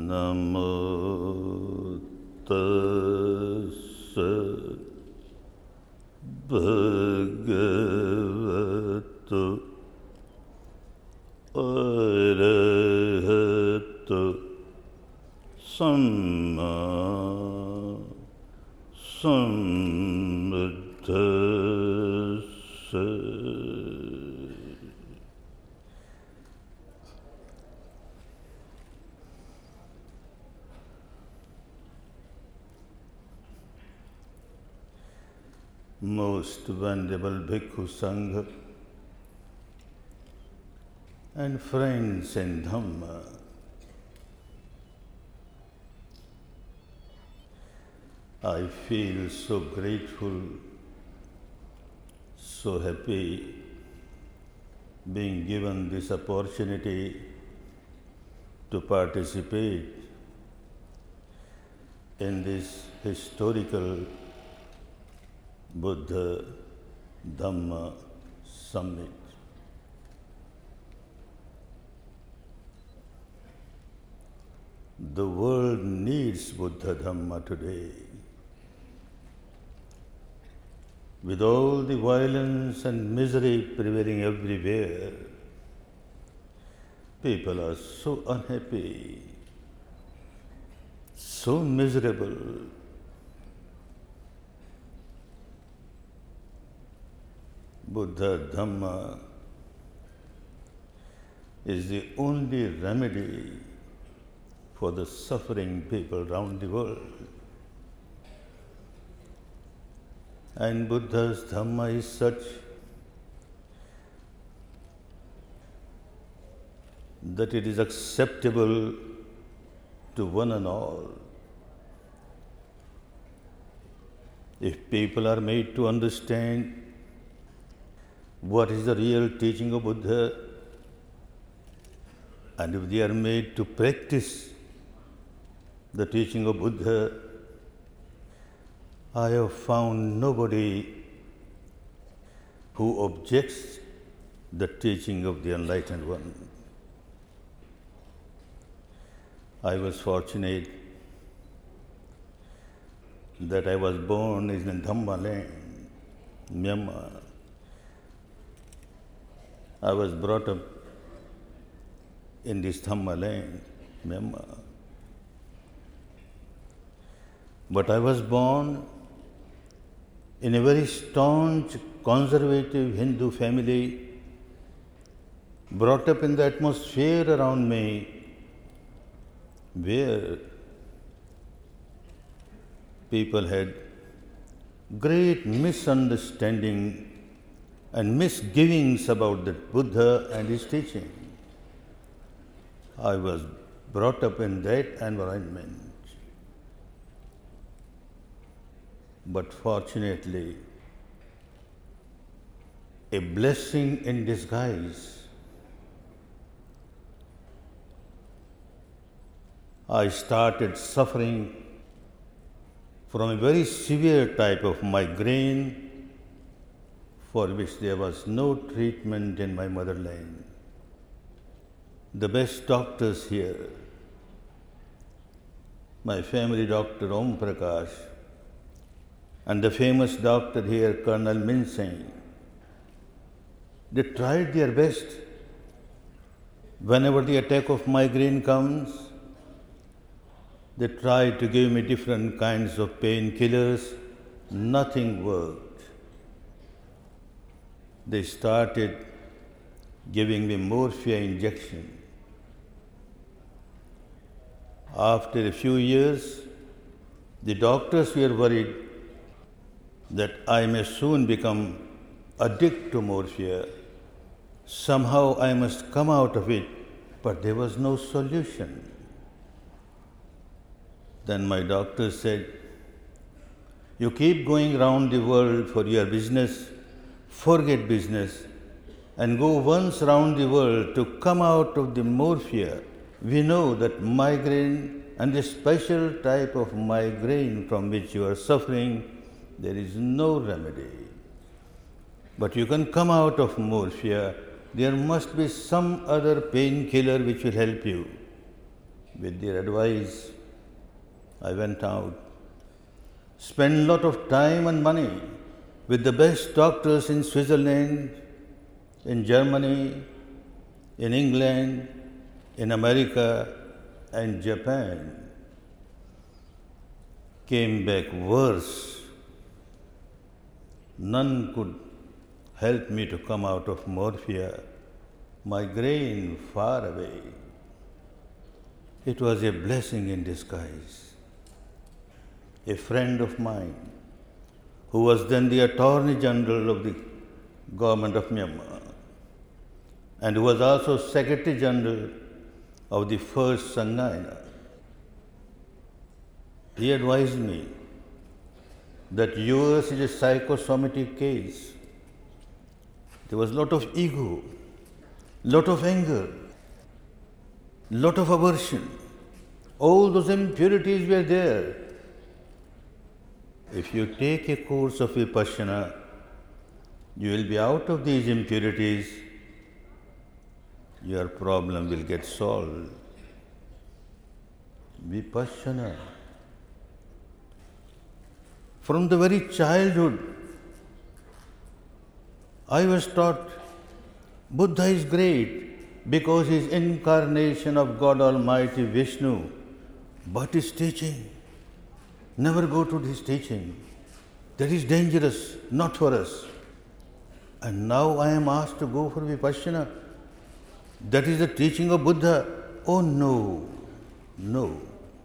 Namo tassa bhagavato arahato samma sambuddhassa. Most Venerable Bhikkhu Sangha and friends in Dhamma, I feel so grateful, so happy being given this opportunity to participate in this historical Buddha Dhamma Summit. The world needs Buddha Dhamma today. With all the violence and misery prevailing everywhere, people are so unhappy, so miserable. Buddha Dhamma is the only remedy for the suffering people around the world. And Buddha's Dhamma is such that it is acceptable to one and all. If people are made to understand what is the real teaching of Buddha, and if they are made to practice the teaching of Buddha, I have found nobody who objects the teaching of the Enlightened One. I was fortunate that I was born in Dhamma land, Myanmar. I was brought up in this Dhamma land, Myanmar. But I was born in a very staunch, conservative Hindu family, brought up in the atmosphere around me where people had great misunderstanding and misgivings about the Buddha and his teaching. I was brought up in that environment. But fortunately, a blessing in disguise, I started suffering from a very severe type of migraine for which there was no treatment in my motherland. The best doctors here, my family doctor Om Prakash, and the famous doctor here, Colonel Min Singh, they tried their best. Whenever the attack of migraine comes, they tried to give me different kinds of painkillers. Nothing worked. They started giving me morphia injection. After a few years, the doctors were worried that I may soon become addicted to morphia. Somehow I must come out of it, but there was no solution. Then my doctor said, "You keep going round the world for your business, forget business, and go once round the world to come out of the morphia. We know that migraine and the special type of migraine from which you are suffering, there is no remedy. But you can come out of morphia. There must be some other painkiller which will help you. With their advice, I went out, spent a lot of time and money with the best doctors in Switzerland, in Germany, in England, in America, and Japan. Came back worse. None could help me to come out of morphia, migraine far away. It was a blessing in disguise. A friend of mine, who was then the Attorney General of the government of Myanmar, and who was also Secretary General of the first Sangaina, he advised me that yours is a psychosomatic case. There was a lot of ego, lot of anger, lot of aversion. All those impurities were there. If you take a course of Vipassana, you will be out of these impurities. Your problem will get solved. Vipassana. From the very childhood, I was taught Buddha is great because he is incarnation of God Almighty Vishnu, but his teaching, never go to his teaching. That is dangerous, not for us. And now I am asked to go for Vipassana. That is the teaching of Buddha. Oh no, no.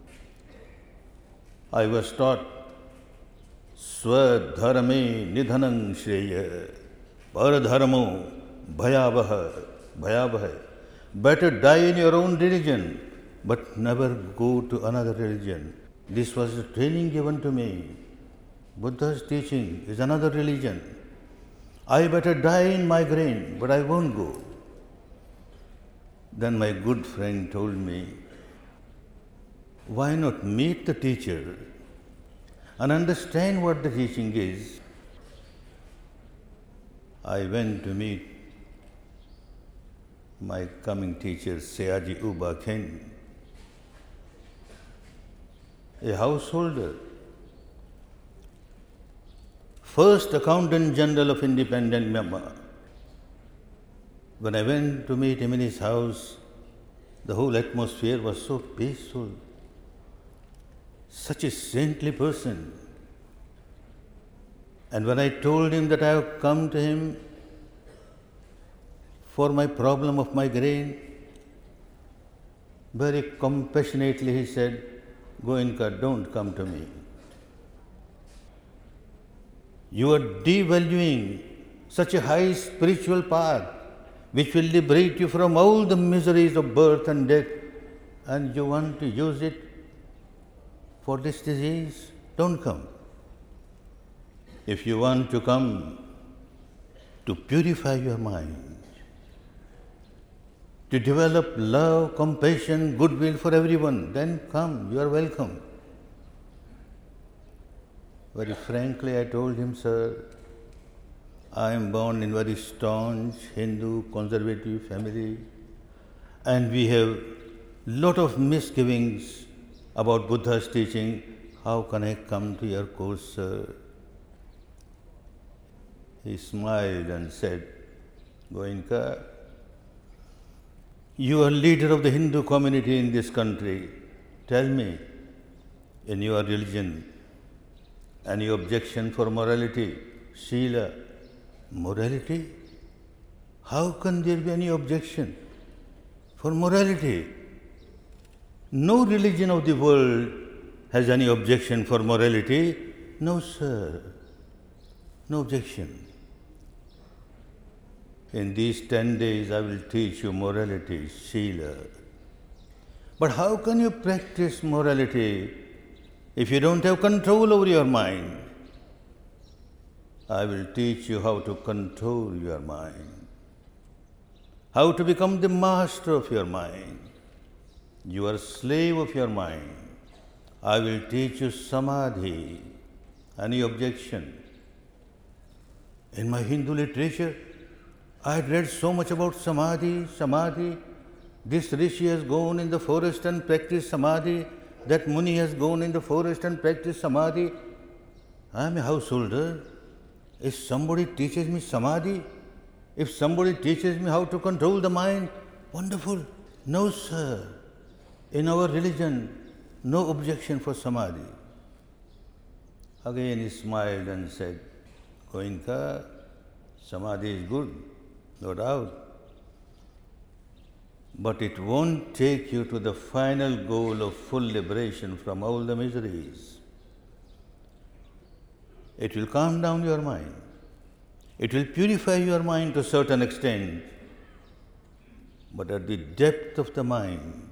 I was taught Swadharame nidhanam shreya paradharmo bhayavaha. Better die in your own religion, but never go to another religion. This was the training given to me. Buddha's teaching is another religion. I better die in migraine, but I won't go. Then my good friend told me, why not meet the teacher and understand what the teaching is? I went to meet my coming teacher, Seaji Uba Khen, a householder, first Accountant General of independent Myanmar. When I went to meet him in his house, the whole atmosphere was so peaceful. Such a saintly person. And when I told him that I have come to him for my problem of migraine, very compassionately he said, Goenka, don't come to me. You are devaluing such a high spiritual path which will liberate you from all the miseries of birth and death, and you want to use it for this disease? Don't come. If you want to come to purify your mind, to develop love, compassion, goodwill for everyone, then come, you are welcome. Very frankly, I told him, sir, I am born in very staunch Hindu conservative family, and we have lot of misgivings about Buddha's teaching. How can I come to your course, sir? He smiled and said, Goenka, you are leader of the Hindu community in this country. Tell me, in your religion, any objection for morality? Sila, morality? How can there be any objection for morality? No religion of the world has any objection for morality. No, sir. No objection. In these 10 days, I will teach you morality, Sila. But how can you practice morality if you don't have control over your mind? I will teach you how to control your mind, how to become the master of your mind. You are a slave of your mind. I will teach you Samadhi. Any objection? In my Hindu literature, I had read so much about Samadhi. This rishi has gone in the forest and practiced samadhi. That muni has gone in the forest and practiced samadhi. I am a householder. If somebody teaches me samadhi, if somebody teaches me how to control the mind, wonderful. No, sir. In our religion, no objection for samadhi. Again he smiled and said, Goenka, samadhi is good, no doubt. But it won't take you to the final goal of full liberation from all the miseries. It will calm down your mind. It will purify your mind to a certain extent. But at the depth of the mind,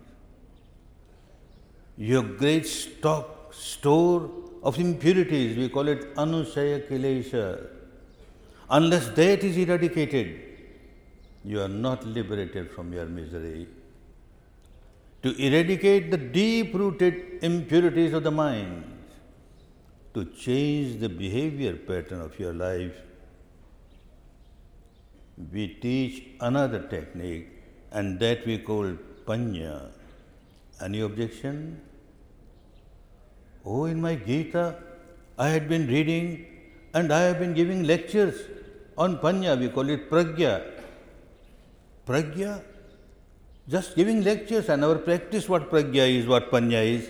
your great store of impurities, we call it anusaya kilesha, unless that is eradicated, you are not liberated from your misery. To eradicate the deep-rooted impurities of the mind, to change the behavior pattern of your life, we teach another technique, and that we call panya. Any objection? Oh, in my Gita, I had been reading and I have been giving lectures on panya. We call it pragya. Pragya? Just giving lectures. I never practiced what pragya is, what panya is.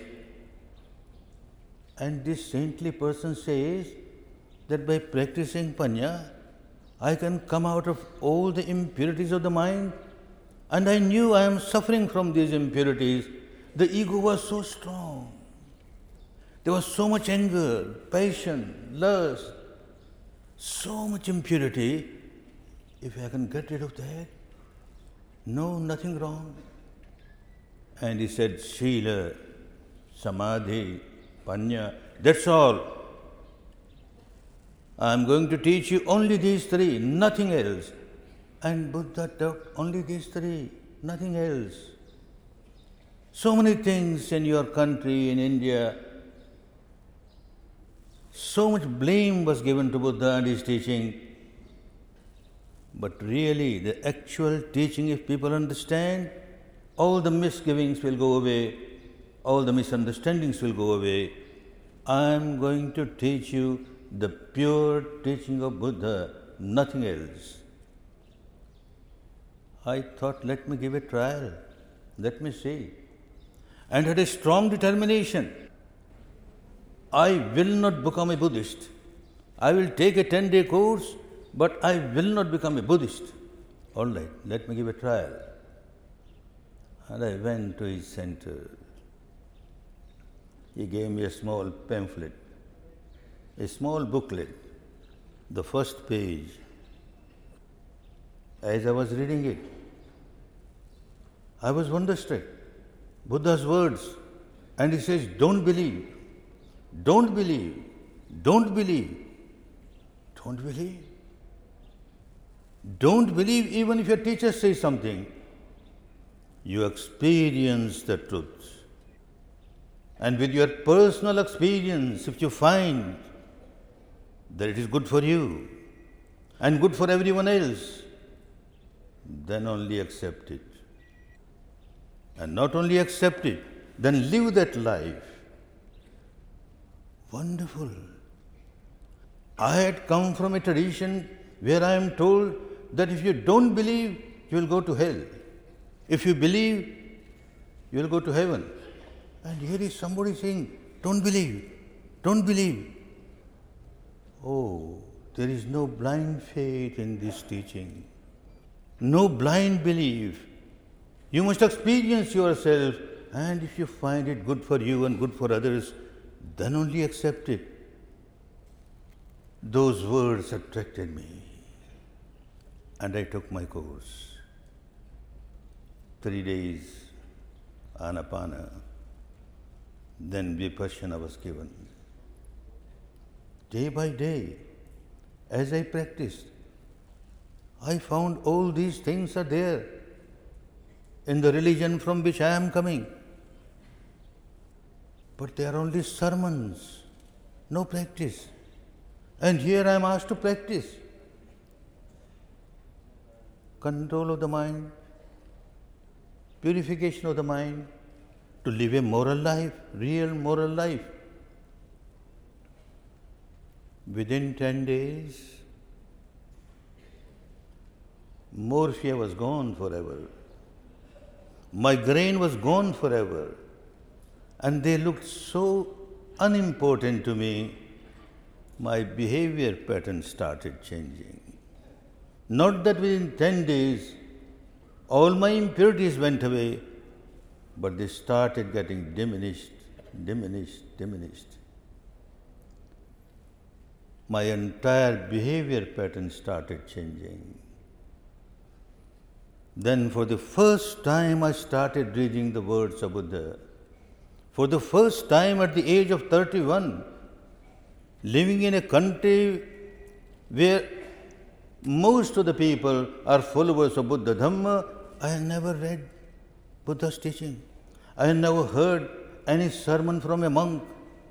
And this saintly person says that by practicing panya, I can come out of all the impurities of the mind. And I knew I am suffering from these impurities. The ego was so strong. There was so much anger, passion, lust, so much impurity. If I can get rid of that, no, nothing wrong. And he said, Sila, Samadhi, Panya, that's all. I am going to teach you only these three, nothing else. And Buddha taught only these three, nothing else. So many things in your country, in India, so much blame was given to Buddha and his teaching. But really, the actual teaching, if people understand, all the misgivings will go away, all the misunderstandings will go away. I am going to teach you the pure teaching of Buddha, nothing else. I thought, let me give a trial, let me see. And had a strong determination. I will not become a Buddhist. I will take a 10-day course, but I will not become a Buddhist. All right, let me give a trial. And I went to his center. He gave me a small pamphlet, a small booklet, the first page. As I was reading it, I was wonderstruck. Buddha's words. And he says, don't believe, don't believe, don't believe, don't believe. Don't believe even if your teacher says something. You experience the truth. And with your personal experience, if you find that it is good for you and good for everyone else, then only accept it. And not only accept it, then live that life. Wonderful. I had come from a tradition where I am told that if you don't believe, you will go to hell. If you believe, you will go to heaven. And here is somebody saying, don't believe, don't believe. Oh, there is no blind faith in this teaching. No blind belief. You must experience yourself, and if you find it good for you and good for others, then only accept it. Those words attracted me, and I took my course. 3 days, Anapana, then Vipassana was given. Day by day, as I practiced, I found all these things are there in the religion from which I am coming. But they are only sermons, no practice. And here I am asked to practice. Control of the mind, purification of the mind, to live a moral life, real moral life. Within 10 days, morphia was gone forever. Migraine was gone forever. And they looked so unimportant to me, my behavior pattern started changing. Not that within 10 days, all my impurities went away, but they started getting diminished. My entire behavior pattern started changing. Then for the first time I started reading the words of Buddha. For the first time at the age of 31, living in a country where most of the people are followers of Buddha Dhamma, I had never read Buddha's teaching. I had never heard any sermon from a monk.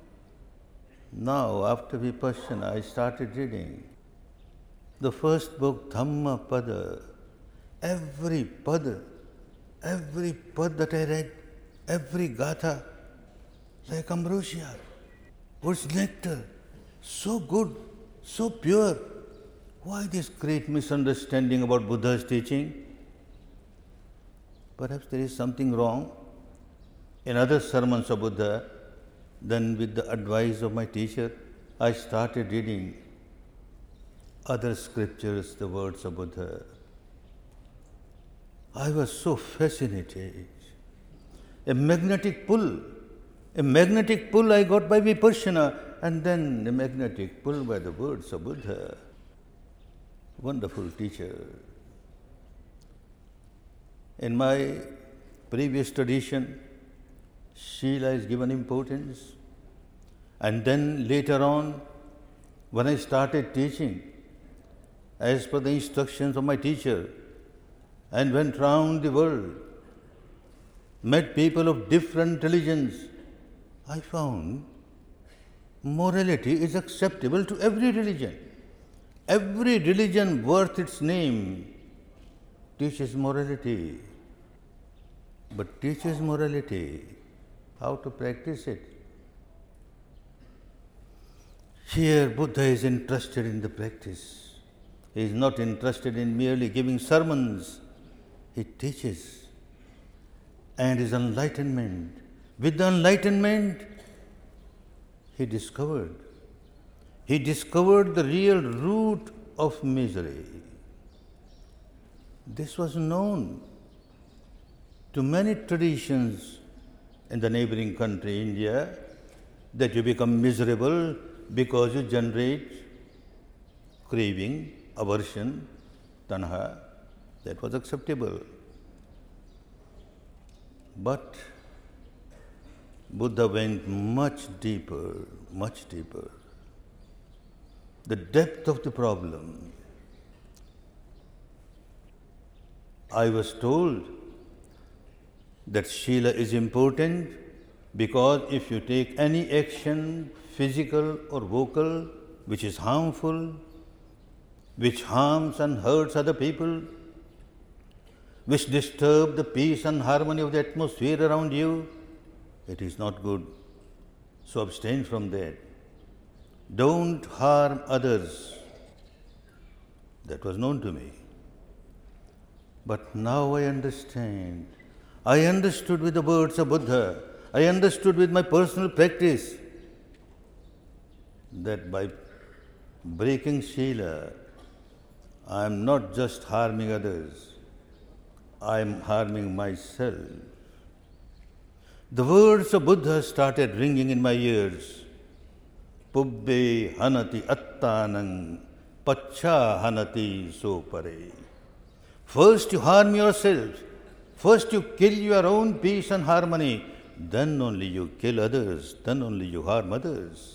Now, after Vipassana, I started reading the first book, Dhammapada. Every pada that I read, every gatha, like ambrosia, was nectar, so good, so pure. Why this great misunderstanding about Buddha's teaching? Perhaps there is something wrong in other sermons of Buddha. Then with the advice of my teacher, I started reading other scriptures, the words of Buddha. I was so fascinated. A magnetic pull I got by Vipassana, and then a magnetic pull by the words of Buddha. Wonderful teacher. In my previous tradition, Sila is given importance. And then later on, when I started teaching, as per the instructions of my teacher, and went round the world, met people of different religions, I found morality is acceptable to every religion. Every religion worth its name teaches morality. But teaches morality, how to practice it? Here Buddha is interested in the practice. He is not interested in merely giving sermons. He teaches. And his enlightenment, with the enlightenment, he discovered the real root of misery. This was known to many traditions in the neighboring country, India, that you become miserable because you generate craving, aversion, tanha. That was acceptable. But Buddha went much deeper. The depth of the problem. I was told that Shila is important because if you take any action, physical or vocal, which is harmful, which harms and hurts other people, which disturb the peace and harmony of the atmosphere around you, it is not good. So abstain from that. Don't harm others. That was known to me. But now I understand. I understood with the words of Buddha. I understood with my personal practice that by breaking Shila, I am not just harming others, I am harming myself. The words of Buddha started ringing in my ears. Pubbe hanati attanang pacha hanati sopare. First you harm yourself. First you kill your own peace and harmony. Then only you kill others. Then only you harm others.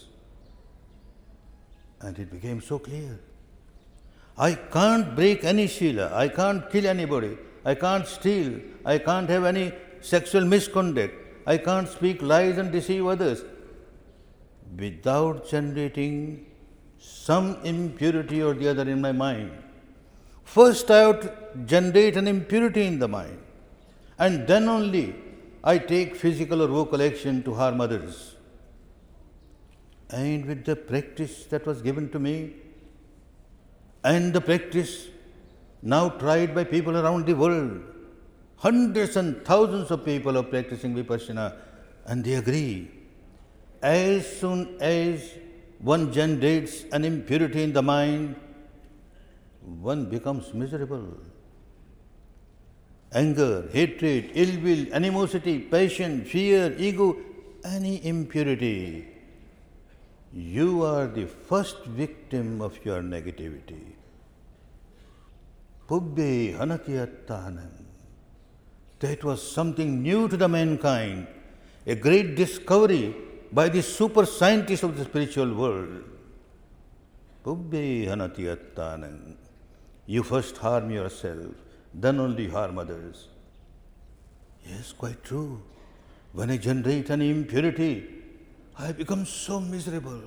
And it became so clear. I can't break any Shila. I can't kill anybody. I can't steal. I can't have any sexual misconduct. I can't speak lies and deceive others without generating some impurity or the other in my mind. First I have to generate an impurity in the mind. and then only I take physical or vocal action to harm others. And with the practice that was given to me, and the practice now tried by people around the world, hundreds and thousands of people are practicing Vipassana, and they agree. As soon as one generates an impurity in the mind, one becomes miserable. Anger, hatred, ill will, animosity, passion, fear, ego, any impurity, you are the first victim of your negativity. Pubbe hanatiyattanam. That was something new to the mankind, a great discovery by the super scientists of the spiritual world. Pubbe hanatiyattanam. You first harm yourself, then only harm others. Yes, quite true. When I generate an impurity, I become so miserable,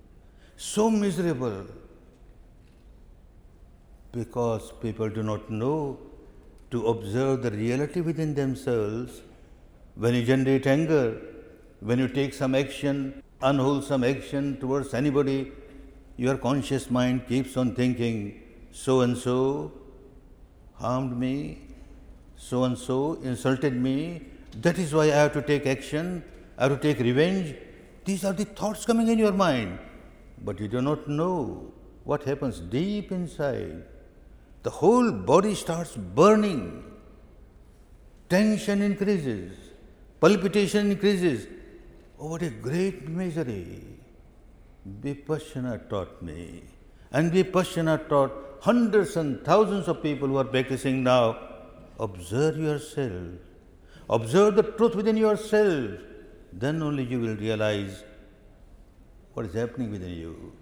because people do not know to observe the reality within themselves. When you generate anger, when you take some action, unwholesome action towards anybody, your conscious mind keeps on thinking, so and so harmed me, so and so insulted me, that is why I have to take action, I have to take revenge. These are the thoughts coming in your mind, but you do not know what happens deep inside. The whole body starts burning, tension increases, palpitation increases. Oh, what a great misery! Vipassana taught me, and Vipassana taught hundreds and thousands of people who are practicing now. Observe yourself, observe the truth within yourself, then only you will realize what is happening within you.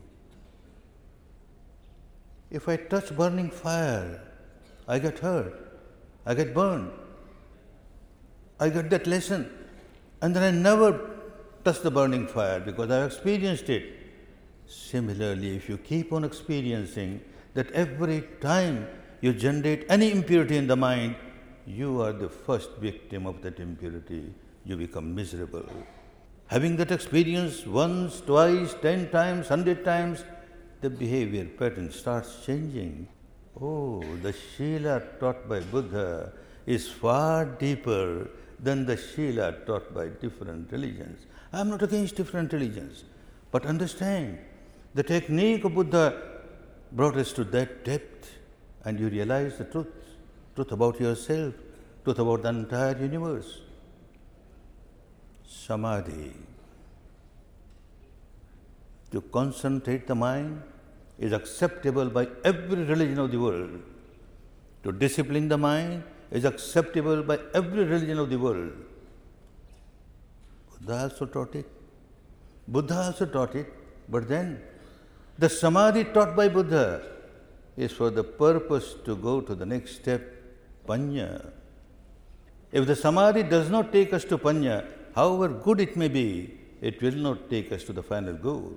If I touch burning fire, I get hurt, I get burned, I get that lesson, and then I never touch the burning fire because I have experienced it. Similarly, if you keep on experiencing that every time you generate any impurity in the mind, you are the first victim of that impurity. You become miserable. Having that experience once, twice, 10 times, 100 times, the behavior pattern starts changing. Oh, the Shila taught by Buddha is far deeper than the Shila taught by different religions. I am not against different religions, but understand, the technique of Buddha brought us to that depth, and you realize the truth about yourself, truth about the entire universe. Samadhi. To concentrate the mind is acceptable by every religion of the world. To discipline the mind is acceptable by every religion of the world. Buddha also taught it. But then the Samadhi taught by Buddha is for the purpose to go to the next step, Panya. If the Samadhi does not take us to Panya, however good it may be, it will not take us to the final goal.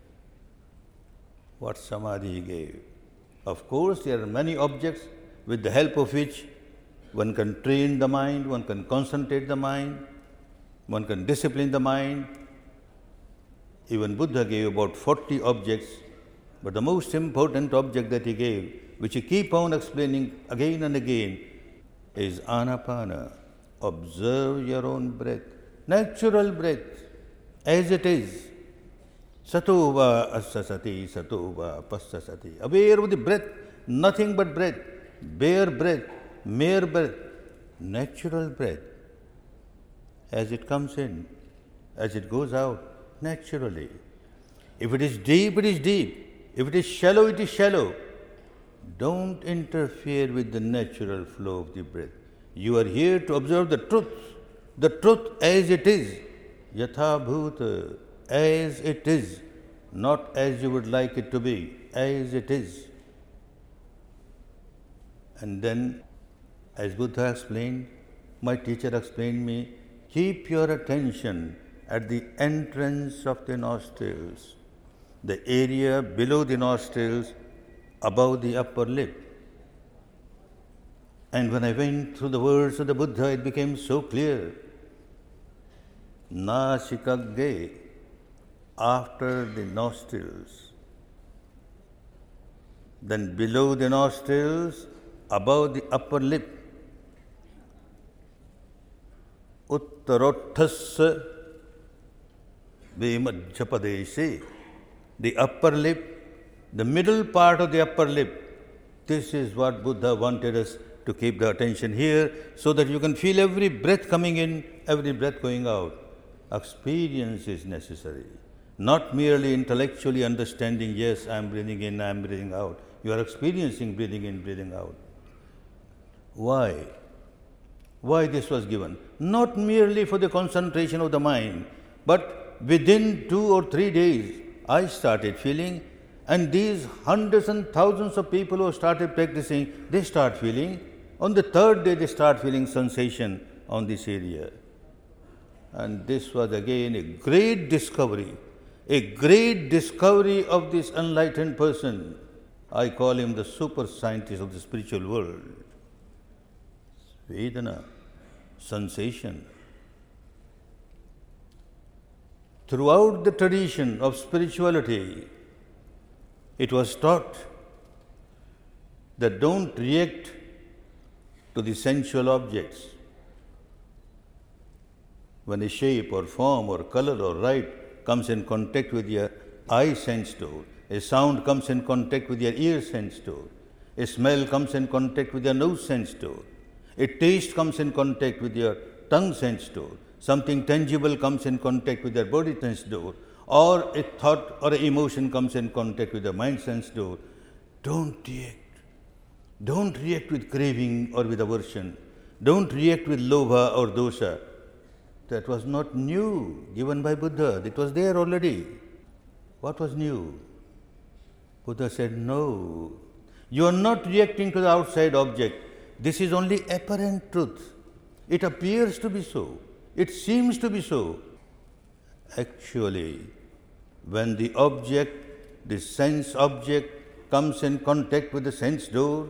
What Samadhi he gave? Of course, there are many objects with the help of which one can train the mind, one can concentrate the mind, one can discipline the mind. Even Buddha gave about 40 objects, but the most important object that he gave, which he keep on explaining again and again, is Anapana. Observe your own breath, natural breath, as it is. Satova assasati, satova passasati. Aware of the breath, nothing but breath, bare breath, mere breath, natural breath. As it comes in, as it goes out, naturally. If it is deep, it is deep. If it is shallow, it is shallow. Don't interfere with the natural flow of the breath. You are here to observe the truth as it is, yatha bhuta, as it is, not as you would like it to be, as it is. And then, as Buddha explained, my teacher explained me, keep your attention at the entrance of the nostrils, the area below the nostrils, above the upper lip. And when I went through the words of the Buddha, it became so clear. Nasikagge, after the nostrils. Then below the nostrils, above the upper lip. Uttarothassa Vimajjapadeshe, the upper lip, the middle part of the upper lip. This is what Buddha wanted us to keep the attention here, so that you can feel every breath coming in, every breath going out. Experience is necessary. Not merely intellectually understanding, yes, I am breathing in, I am breathing out. You are experiencing breathing in, breathing out. Why? Why this was given? Not merely for the concentration of the mind, but within 2 or 3 days, I started feeling, and these hundreds and thousands of people who started practicing, they start feeling. On the 3rd day, they start feeling sensation on this area. And this was again a great discovery of this enlightened person. I call him the super scientist of the spiritual world. Vedana, sensation. Throughout the tradition of spirituality, it was taught that don't react to the sensual objects. When a shape or form or color or light comes in contact with your eye sense door, a sound comes in contact with your ear sense door, a smell comes in contact with your nose sense door, a taste comes in contact with your tongue sense door, something tangible comes in contact with your body sense door, or a thought or an emotion comes in contact with your mind sense door. Don't react. Don't react with craving or with aversion. Don't react with lobha or dosha. That was not new, given by Buddha. It was there already. What was new? Buddha said, no. You are not reacting to the outside object. This is only apparent truth. It appears to be so. It seems to be so. Actually, when the object, the sense object, comes in contact with the sense door,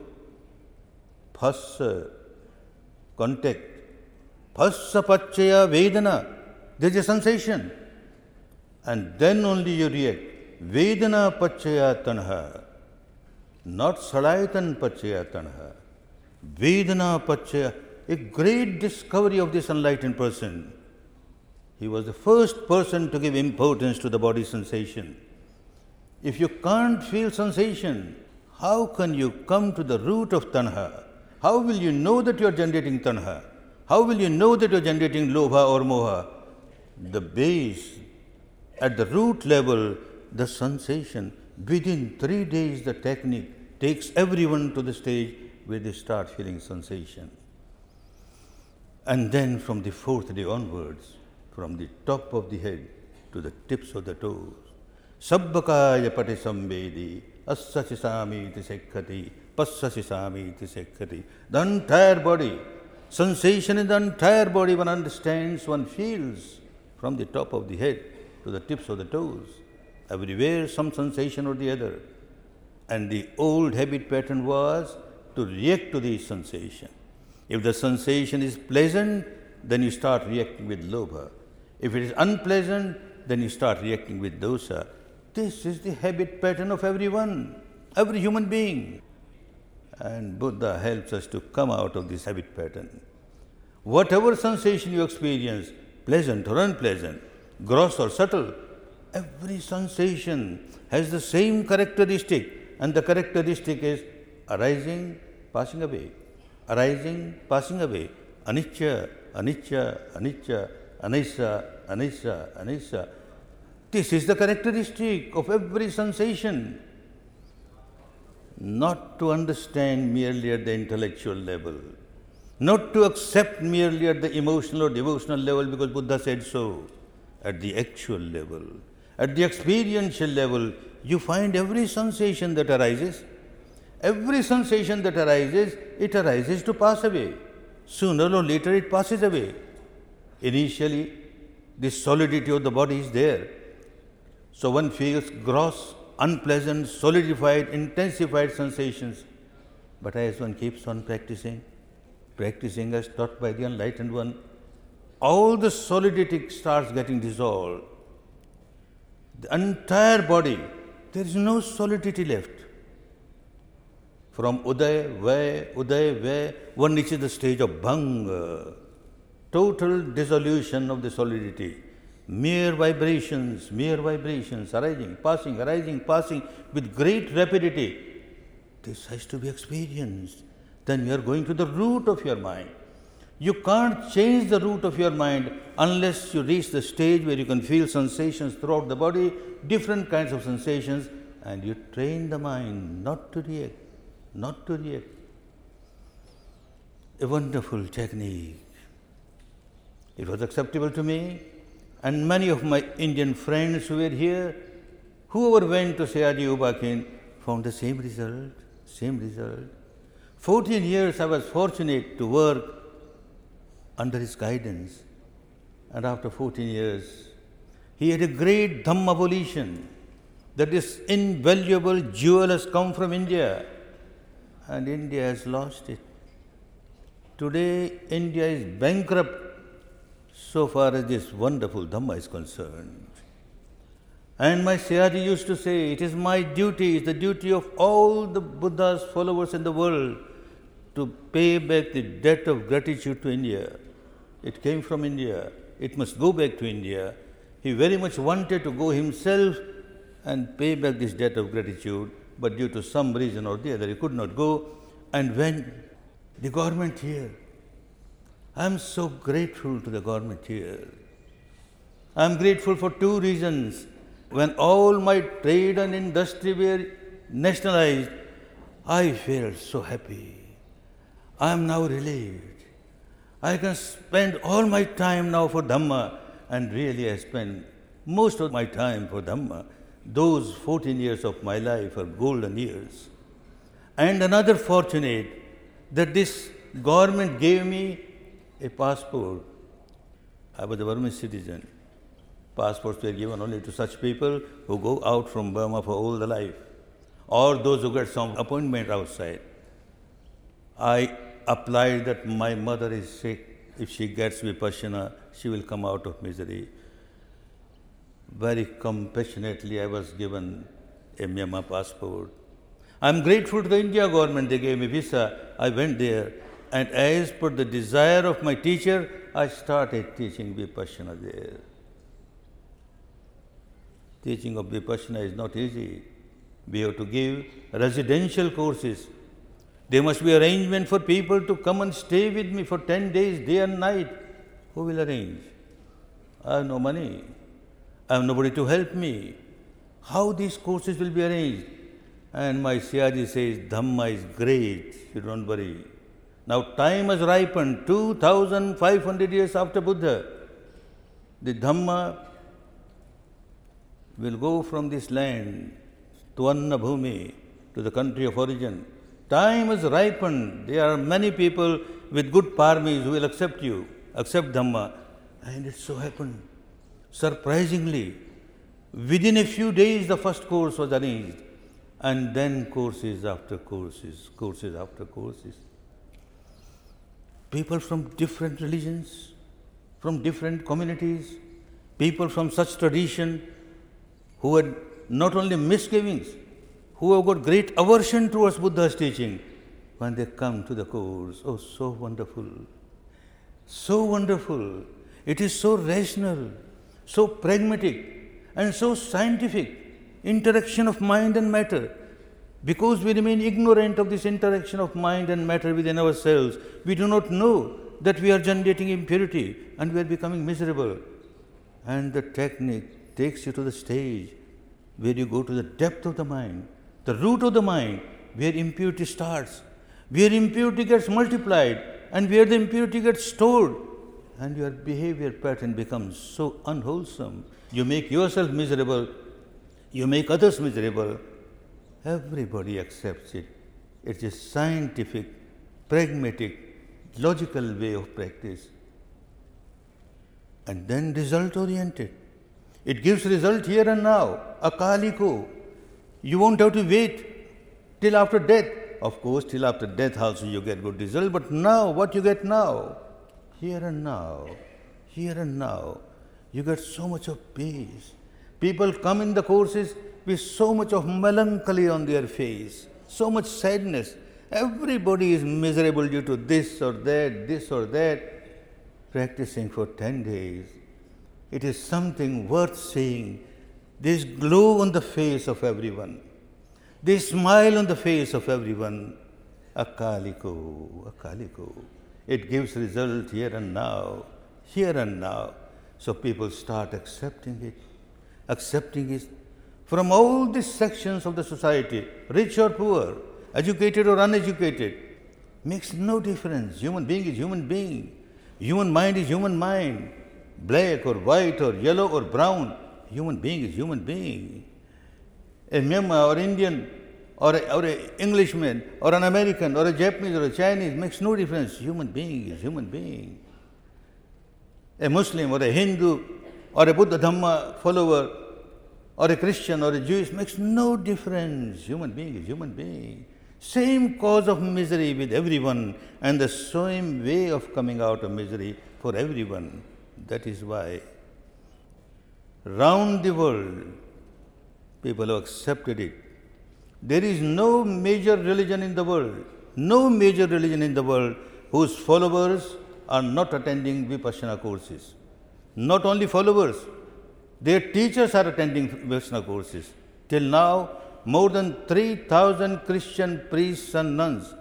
phassa, contact, phassa pachaya vedana, there is a sensation. And then only you react. Vedana pachaya tanha, not salayatan pachaya tanha. Vedana pachaya, a great discovery of this enlightened person. He was the first person to give importance to the body sensation. If you can't feel sensation, how can you come to the root of tanha? How will you know that you are generating tanha? How will you know that you are generating lobha or moha? The base, at the root level, the sensation. Within 3 days, the technique takes everyone to the stage where they start feeling sensation. And then from the 4th day onwards, from the top of the head to the tips of the toes, sabbakaya pati samvedi, assasisami iti sekhati, passasisami iti sekhati. The entire body, sensation in the entire body one understands, one feels, from the top of the head to the tips of the toes. Everywhere some sensation or the other. And the old habit pattern was to react to the sensation. If the sensation is pleasant, then you start reacting with lobha. If it is unpleasant, then you start reacting with dosa. This is the habit pattern of everyone, every human being. And Buddha helps us to come out of this habit pattern. Whatever sensation you experience, pleasant or unpleasant, gross or subtle, every sensation has the same characteristic, and the characteristic is arising, passing away, arising, passing away, anicca, anicca, anicca, anicca, anicca, anicca. This is the characteristic of every sensation. Not to understand merely at the intellectual level, not to accept merely at the emotional or devotional level because Buddha said so. At the actual level, at the experiential level, you find every sensation that arises. Every sensation that arises, it arises to pass away. Sooner or later it passes away. Initially, the solidity of the body is there. So one feels gross, unpleasant, solidified, intensified sensations. But as one keeps on practicing, practicing as taught by the enlightened one, all the solidity starts getting dissolved. The entire body, there is no solidity left. From Uday, one reaches the stage of Bhanga, total dissolution of the solidity. Mere vibrations, arising, passing with great rapidity. This has to be experienced. Then you are going to the root of your mind. You can't change the root of your mind unless you reach the stage where you can feel sensations throughout the body, different kinds of sensations, and you train the mind not to react. A wonderful technique. It was acceptable to me, and many of my Indian friends who were here, whoever went to Sayadaji U Ba Khin, found the same result. 14 years I was fortunate to work under his guidance, and after 14 years, he had a great Dhamma volition that this invaluable jewel has come from India, and India has lost it. Today, India is bankrupt so far as this wonderful Dhamma is concerned. And my Sayadaji used to say, it is my duty, it's the duty of all the Buddha's followers in the world to pay back the debt of gratitude to India. It came from India. It must go back to India. He very much wanted to go himself and pay back this debt of gratitude, but due to some reason or the other, he could not go. And when the government here, I am so grateful to the government here. I am grateful for two reasons. When all my trade and industry were nationalized, I felt so happy. I am now relieved. I can spend all my time now for Dhamma, and really I spend most of my time for Dhamma. Those 14 years of my life are golden years. And another fortunate that this government gave me a passport. I was a Burmese citizen. Passports were given only to such people who go out from Burma for all the life, or those who get some appointment outside. I applied that my mother is sick. If she gets Vipassana, she will come out of misery. Very compassionately, I was given a Myanmar passport. I am grateful to the India government. They gave me visa. I went there, and as per the desire of my teacher, I started teaching Vipassana there. Teaching of Vipassana is not easy. We have to give residential courses. There must be arrangement for people to come and stay with me for 10 days, day and night. Who will arrange? I have no money. I have nobody to help me. How these courses will be arranged? And my Sayadaji says, Dhamma is great, you don't worry. Now time has ripened, 2,500 years after Buddha. The Dhamma will go from this land to Anna Bhumi, to the country of origin. Time has ripened. There are many people with good paramis who will accept you, accept Dhamma. And it so happened, surprisingly, within a few days the first course was arranged. And then courses after courses. People from different religions, from different communities, people from such tradition who had not only misgivings, who have got great aversion towards Buddha's teaching, when they come to the course, oh, so wonderful. So wonderful. It is so rational, so pragmatic, and so scientific. Interaction of mind and matter. Because we remain ignorant of this interaction of mind and matter within ourselves, we do not know that we are generating impurity and we are becoming miserable. And the technique takes you to the stage where you go to the depth of the mind, the root of the mind, where impurity starts, where impurity gets multiplied, and where the impurity gets stored, and your behavior pattern becomes so unwholesome. You make yourself miserable, you make others miserable. Everybody accepts it. It's a scientific, pragmatic, logical way of practice. And then result-oriented. It gives result here and now, akaliko. You won't have to wait till after death Of course, till after death also you get good result. But now, what you get now? Here and now, here and now, you get so much of peace. People come in the courses with so much of melancholy on their face, so much sadness. Everybody is miserable due to this or that, this or that. Practicing for 10 days, it is something worth seeing. This glow on the face of everyone. This smile on the face of everyone. Akaliko, akaliko. It gives result here and now, here and now. So people start accepting it from all these sections of the society, rich or poor, educated or uneducated. Makes no difference. Human being is human being. Human mind is human mind. Black or white or yellow or brown. Human being is human being. A Myanmar or Indian or an Englishman or an American or a Japanese or a Chinese makes no difference. Human being is human being. A Muslim or a Hindu or a Buddha Dhamma follower or a Christian or a Jewish makes no difference. Human being is human being. Same cause of misery with everyone and the same way of coming out of misery for everyone. That is why round the world people have accepted it. There is no major religion in the world, whose followers are not attending Vipassana courses. Not only followers, their teachers are attending Vipassana courses. Till now, more than 3,000 Christian priests and nuns,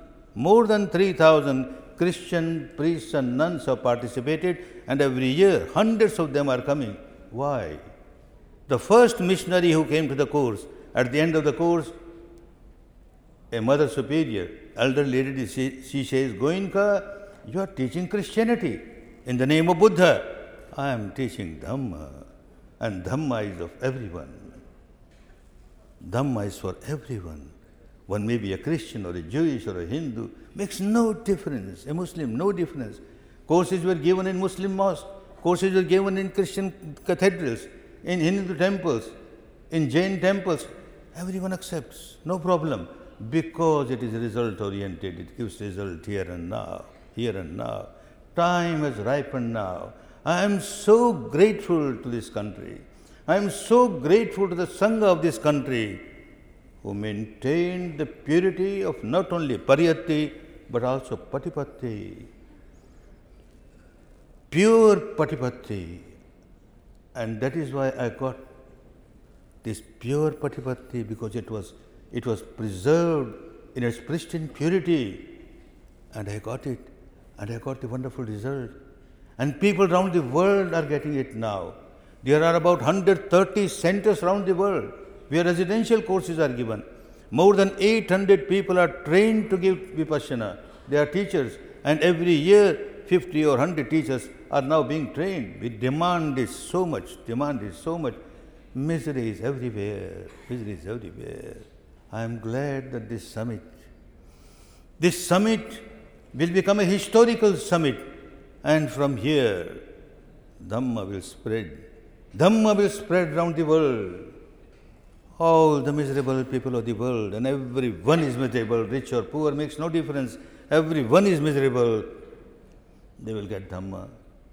have participated, and every year hundreds of them are coming. Why? The first missionary who came to the course, at the end of the course, a mother superior, elder lady, she says, Goenka, you are teaching Christianity in the name of Buddha. I am teaching Dhamma, and Dhamma is of everyone. Dhamma is for everyone. One may be a Christian or a Jewish or a Hindu, makes no difference. A Muslim, no difference. Courses were given in Muslim mosques, courses were given in Christian cathedrals, in Hindu temples, in Jain temples. Everyone accepts, no problem, because it is result oriented. It gives result here and now, here and now. Time has ripened now. I am so grateful to this country. I am so grateful to the Sangha of this country, who maintained the purity of not only Pariyatti but also Patipatti. Pure Patipatti. And that is why I got this pure Patipatti, because it was preserved in its pristine purity. And I got it. And I got the wonderful result. And people around the world are getting it now. There are about 130 centers around the world where residential courses are given. More than 800 people are trained to give Vipassana. They are teachers, and every year 50 or 100 teachers are now being trained. The demand is so much. Misery is everywhere. I am glad that this summit will become a historical summit, and from here Dhamma will spread. Dhamma will spread around the world. All the miserable people of the world, and everyone is miserable, rich or poor, makes no difference. Everyone is miserable. They will get Dhamma,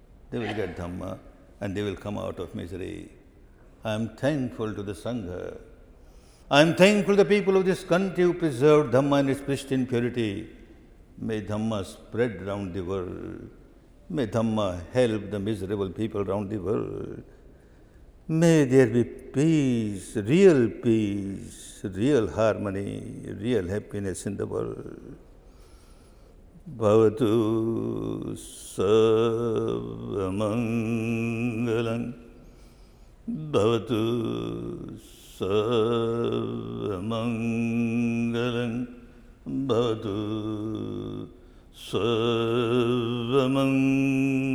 and they will come out of misery. I am thankful to the Sangha. I am thankful to the people of this country who preserved Dhamma in its pristine purity. May Dhamma spread around the world. May Dhamma help the miserable people around the world. May there be peace, real harmony, real happiness in the world. Bhavatu Sarvamangalam, Bhavatu Sarvamangalam, Bhavatu Sarvamangalam.